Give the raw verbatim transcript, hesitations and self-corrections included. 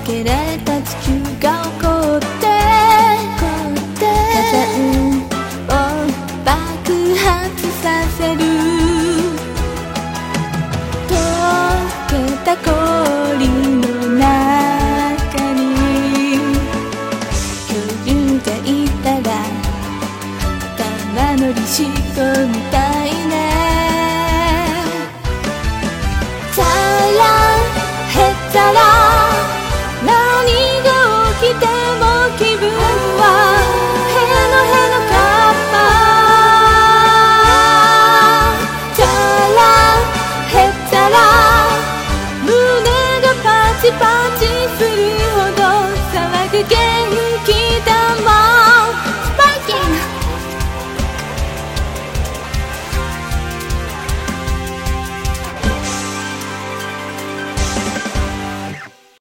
けられた地球が怒って火山を爆発させる。溶けた氷の中に恐竜がいたら玉乗りしそうみたいね。チャラヘッチャラ何が起きても気分はヘノヘノカッパ。チャラヘッチャラ胸がパチパチ